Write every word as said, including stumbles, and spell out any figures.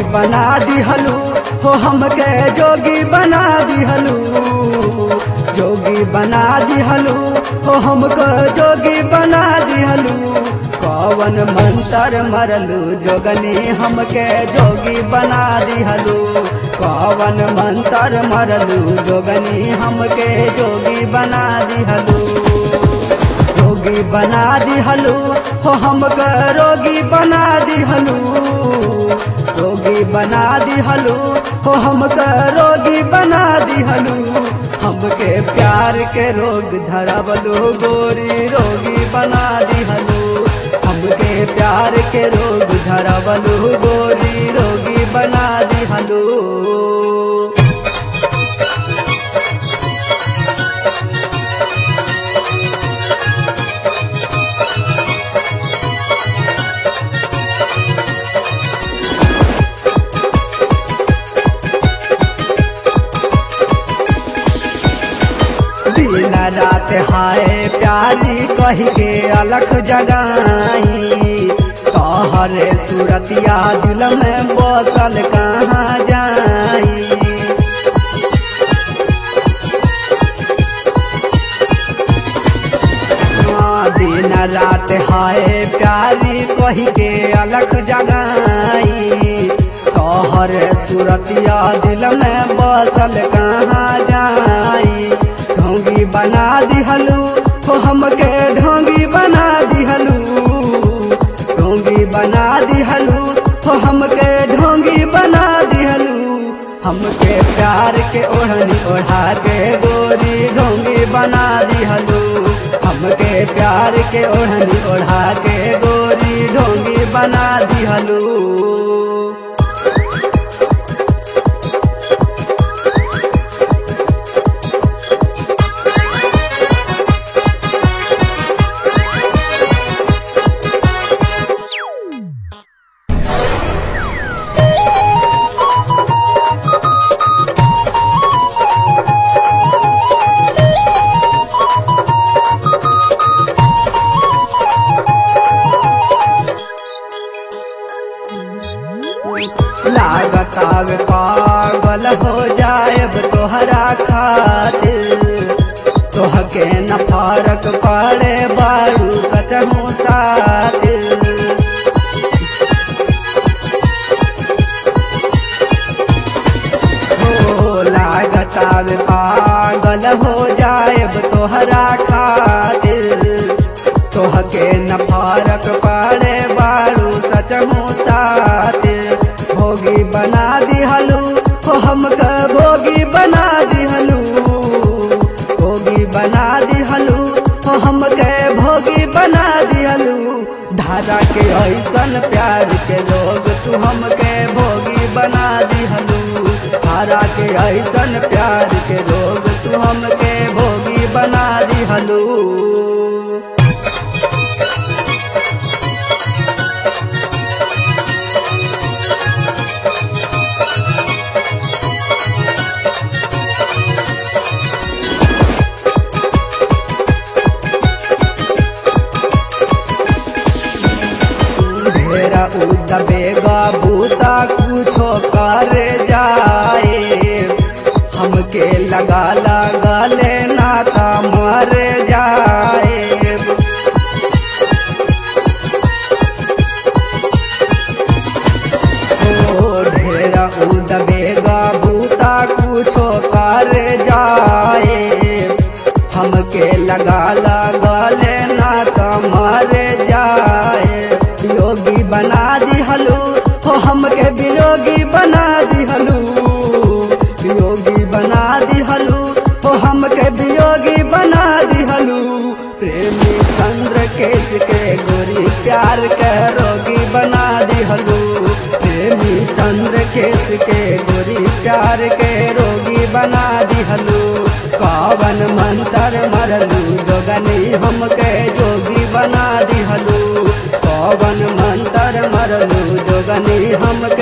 बना दिहलू हो हमके जोगी बना दिहलू जोगी बना दिहलू हो हमको जोगी बना दिहलू कौन मंत्र मरलू जोगनी हमके जोगी बना दिहलू कौन मंत्र मरलू जोगनी हमके जोगी बना दिहलू रोगी बना दिहलू हो हमके रोगी बना दिहलू रोगी बना दिहलू हो हमके रोगी बना दिहलू हमके प्यार के रोग धरवलू गोरी रोगी बना दिहलू हमके प्यार के रोग धरवलू गोरी रोगी बना दिहलू दिन रात हाय प्यारी कह के अलख जगाई तोहरे सूरतिया दिल में बसल कहाँ जाई दिन रात हाय प्यारी कह के अलख जगाई तोहरे सूरतिया दिल में बसल कहाँ जाई ढोंगी बना दिहलू हो हमके ढोंगी बना दिहलू ढोंगी बना दिहलू हो हमके ढोंगी बना दिहलू हमके प्यार के ओढ़नी ओढ़ा के गोरी ढोंगी बना दिहलू हमके प्यार के ओढ़नी ओढ़ा के गोरी ढोंगी बना दिहलू लागताव पागल हो जाएब तोहरा खातिर तोहके न फरक पड़े बारू सच हूँ सातिर हो लागताव पागल हो जाएब तोहरा खातिर तोहके न फरक पड़े बारू सच हूँ सातिर भोगी बना दिहलू हो हमके भोगी बना दिहलू भोगी बना दिहलू हो हमके भोगी बना दिहलू धारा के ऐसन प्यार के लोग तू हमके भोगी बना दिहलू धारा के ऐसन प्यार के लोग तू हमके भोगी बना दिहलू ढेरा उदबेगा बूता कुछो कर जाए हमके लगा लगा लेना था मर जाए ओ ढेरा उदबेगा बूता कुछो कर जाए हमके लगा लगा लेना था मर जाए योगी बना दिहलू हो हमके वियोगी बना दिहलू वियोगी बना दिहलू हो हमके वियोगी बना दिहलू प्रेमी चंद्र केस के गोरी प्यार के रोगी बना दिहलू प्रेमी चंद्र केस के गोरी प्यार के रोगी बना दिहलू कौन मंत्र मरलू जोगनी हमके जोगी बना दिहलू कौन मंत्र मरलू जोगनी हमके